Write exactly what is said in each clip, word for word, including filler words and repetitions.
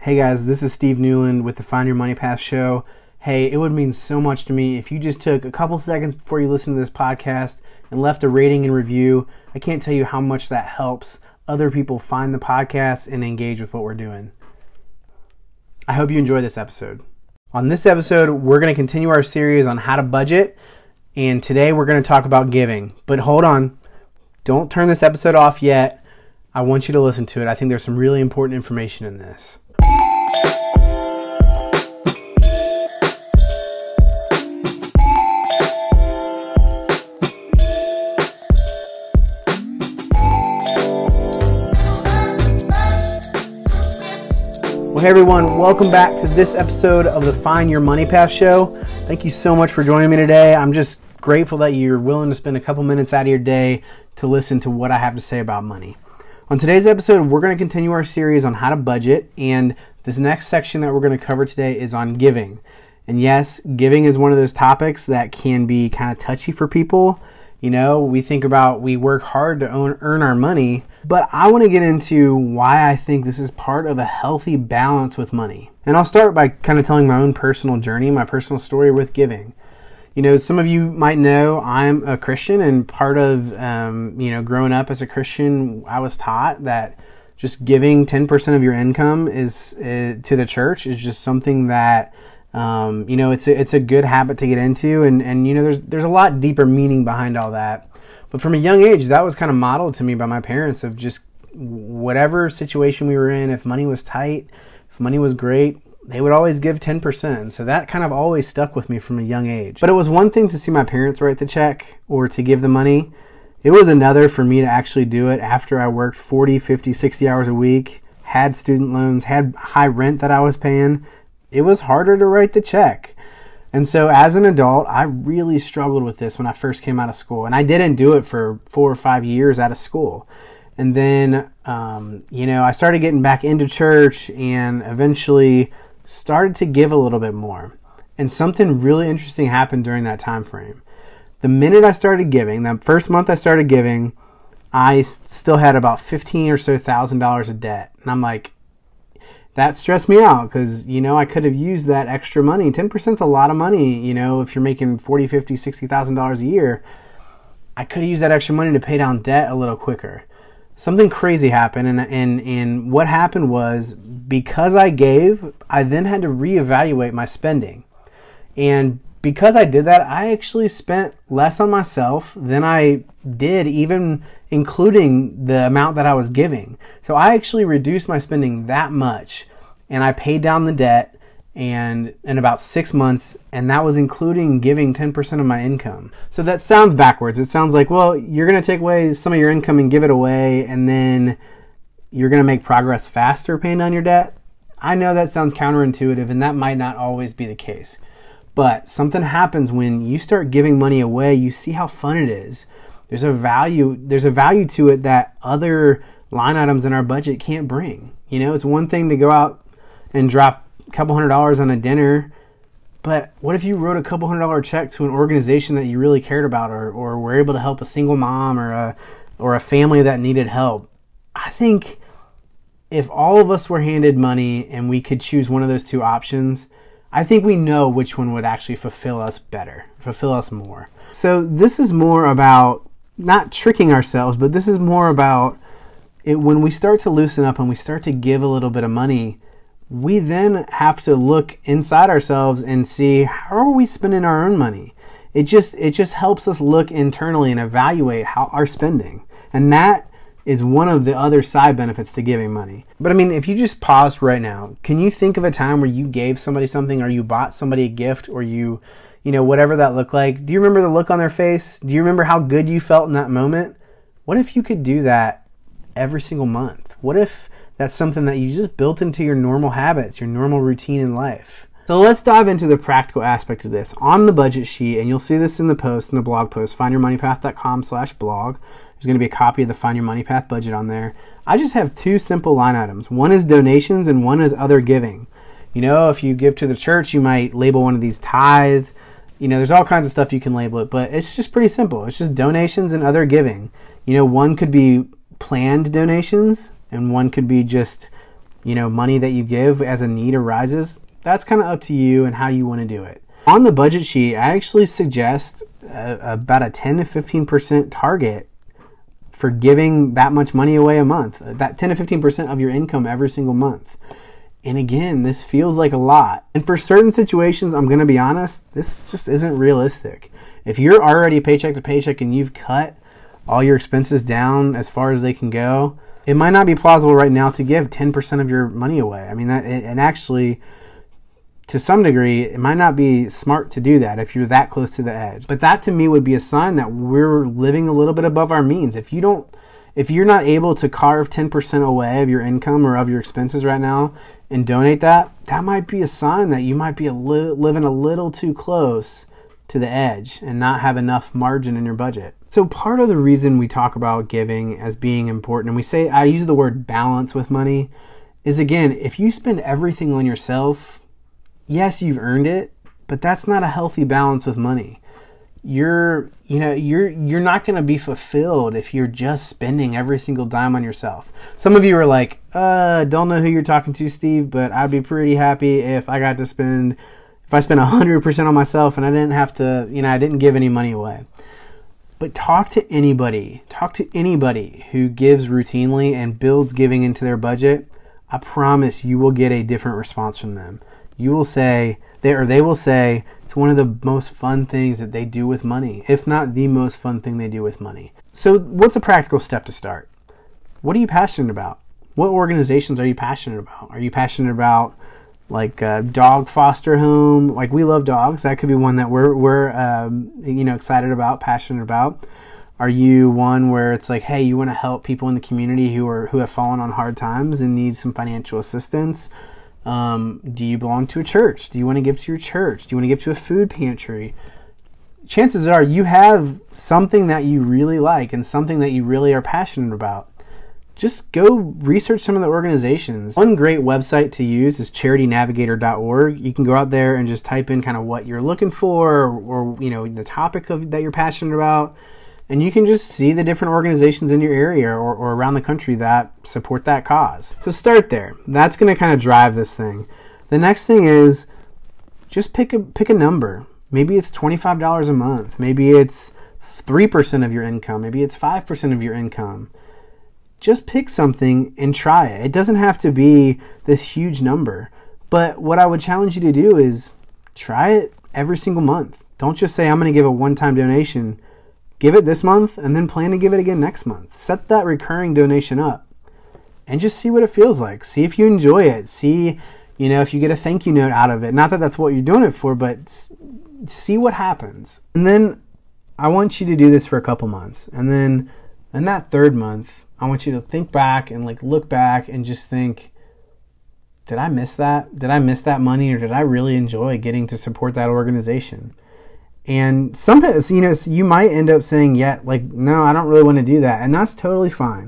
Hey guys, this is Steve Newland with the Find Your Money Path show. Hey, it would mean so much to me if you just took a couple seconds before you listen to this podcast and left a rating and review. I can't tell you how much that helps other people find the podcast and engage with what we're doing. I hope you enjoy this episode. On this episode, we're going to continue our series on how to budget, and today we're going to talk about giving. But hold on, don't turn this episode off yet. I want you to listen to it. I think there's some really important information in this. Well, hey everyone, welcome back to this episode of the Find Your Money Path show. Thank you so much for joining me today. I'm just grateful that you're willing to spend a couple minutes out of your day to listen to what I have to say about money. On today's episode, we're going to continue our series on how to budget, and this next section that we're going to cover today is on giving. And yes, giving is one of those topics that can be kind of touchy for people. You know, we think about, we work hard to own, earn our money, but I want to get into why I think this is part of a healthy balance with money. And I'll start by kind of telling my own personal journey, my personal story with giving. You know, some of you might know I'm a Christian, and part of, um, you know, growing up as a Christian, I was taught that just giving ten percent of your income is uh, to the church is just something that, um, you know, it's a, it's a good habit to get into. And, and, you know, there's, there's a lot deeper meaning behind all that. But from a young age, that was kind of modeled to me by my parents of just whatever situation we were in, if money was tight, if money was great, they would always give ten percent. So that kind of always stuck with me from a young age. But it was one thing to see my parents write the check or to give the money. It was another for me to actually do it after I worked forty, fifty, sixty hours a week, had student loans, had high rent that I was paying. It was harder to write the check. And so as an adult, I really struggled with this when I first came out of school. And I didn't do it for four or five years out of school. And then, um, you know, I started getting back into church and eventually started to give a little bit more. And something really interesting happened during that time frame. The minute I started giving, that first month I started giving, I still had about fifteen or so thousand dollars of debt. And I'm like, that stressed me out because, you know, I could have used that extra money. ten percent is a lot of money, you know, if you're making forty, fifty, sixty thousand dollars a year. I could have used that extra money to pay down debt a little quicker. Something crazy happened, and, and, and what happened was, because I gave, I then had to reevaluate my spending. And because I did that, I actually spent less on myself than I did, even including the amount that I was giving. So I actually reduced my spending that much, and I paid down the debt and in about six months, and that was including giving ten percent of my income. So that sounds backwards. It sounds like, well, you're going to take away some of your income and give it away, and then you're going to make progress faster paying down your debt. I know that sounds counterintuitive, and that might not always be the case. But something happens when you start giving money away. You see how fun it is. There's a value, there's a value to it that other line items in our budget can't bring. You know, it's one thing to go out and drop a couple hundred dollars on a dinner, but what if you wrote a couple hundred dollar check to an organization that you really cared about, or, or were able to help a single mom or a, or a family that needed help? I think if all of us were handed money and we could choose one of those two options, I think we know which one would actually fulfill us better, fulfill us more. So this is more about not tricking ourselves, but this is more about it when we start to loosen up and we start to give a little bit of money. We then have to look inside ourselves and see, how are we spending our own money? It just it just helps us look internally and evaluate how our spending. And that is one of the other side benefits to giving money. But I mean, if you just paused right now, can you think of a time where you gave somebody something, or you bought somebody a gift, or you, you know, whatever that looked like? Do you remember the look on their face? Do you remember how good you felt in that moment? What if you could do that every single month? What if that's something that you just built into your normal habits, your normal routine in life? So let's dive into the practical aspect of this. On the budget sheet, and you'll see this in the post, in the blog post, find your money path dot com slash blog. There's going to be a copy of the Find Your Money Path budget on there. I just have two simple line items. One is donations and one is other giving. You know, if you give to the church, you might label one of these tithe. You know, there's all kinds of stuff you can label it, but it's just pretty simple. It's just donations and other giving. You know, one could be planned donations, and one could be just you know, money that you give as a need arises, that's kind of up to you and how you want to do it. On the budget sheet, I actually suggest uh, about a ten to fifteen percent target for giving that much money away a month, that ten to fifteen percent of your income every single month. And again, this feels like a lot. And for certain situations, I'm going to be honest, this just isn't realistic. If you're already paycheck to paycheck and you've cut all your expenses down as far as they can go, it might not be plausible right now to give ten percent of your money away. I mean, that, and actually, to some degree, it might not be smart to do that if you're that close to the edge. But that to me would be a sign that we're living a little bit above our means. If you don't, if you're not able to carve ten percent away of your income or of your expenses right now and donate that, that might be a sign that you might be a li- living a little too close to the edge and not have enough margin in your budget. So part of the reason we talk about giving as being important, and we say, I use the word balance with money, is again, if you spend everything on yourself, yes, you've earned it, but that's not a healthy balance with money. You're, you know, you're you're not going to be fulfilled if you're just spending every single dime on yourself. Some of you are like, uh, don't know who you're talking to, Steve, but I'd be pretty happy if I got to spend, if I spent one hundred percent on myself and I didn't have to, you know, I didn't give any money away. But talk to anybody, talk to anybody who gives routinely and builds giving into their budget. I promise you will get a different response from them. You will say, they or they will say, it's one of the most fun things that they do with money, if not the most fun thing they do with money. So what's a practical step to start? What are you passionate about? What organizations are you passionate about? Are you passionate about like a dog foster home? Like, we love dogs. That could be one that we're, we're um, you know, excited about, passionate about. Are you one where it's like, hey, you want to help people in the community who are who have fallen on hard times and need some financial assistance? Um, do you belong to a church? Do you want to give to your church? Do you want to give to a food pantry? Chances are you have something that you really like and something that you really are passionate about. Just go research some of the organizations. One great website to use is charity navigator dot org. You can go out there and just type in kind of what you're looking for, or, or you know, the topic of that you're passionate about. And you can just see the different organizations in your area or, or around the country that support that cause. So start there. That's going to kind of drive this thing. The next thing is just pick a pick a number. Maybe it's twenty-five dollars a month. Maybe it's three percent of your income. Maybe it's five percent of your income. Just pick something and try it. It doesn't have to be this huge number. But what I would challenge you to do is try it every single month. Don't just say, I'm going to give a one-time donation. Give it this month and then plan to give it again next month. Set that recurring donation up and just see what it feels like. See if you enjoy it. See, you know, if you get a thank you note out of it. Not that that's what you're doing it for, but see what happens. And then I want you to do this for a couple months. And then in that third month, I want you to think back and like look back and just think, did I miss that? Did I miss that money, or did I really enjoy getting to support that organization? And sometimes, you know, you might end up saying, yeah, like, no, I don't really want to do that. And that's totally fine.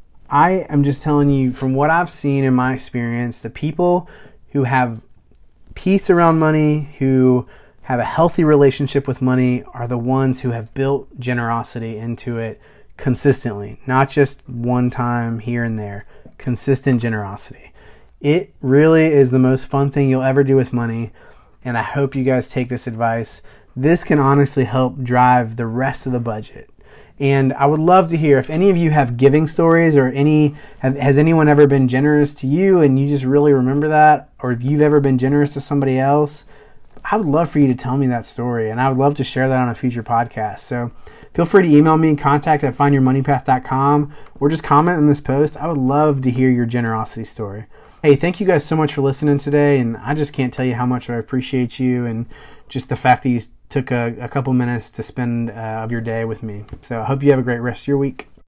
I am just telling you from what I've seen in my experience, the people who have peace around money, who have a healthy relationship with money, are the ones who have built generosity into it consistently, not just one time here and there, consistent generosity. It really is the most fun thing you'll ever do with money. And I hope you guys take this advice. This can honestly help drive the rest of the budget. And I would love to hear if any of you have giving stories, or any have, has anyone ever been generous to you and you just really remember that, or if you've ever been generous to somebody else. I would love for you to tell me that story, and I would love to share that on a future podcast. So feel free to email me, contact at find your money path dot com, or just comment on this post. I would love to hear your generosity story. Hey, thank you guys so much for listening today, and I just can't tell you how much I appreciate you and just the fact that you took a, a couple minutes to spend uh, of your day with me. So I hope you have a great rest of your week.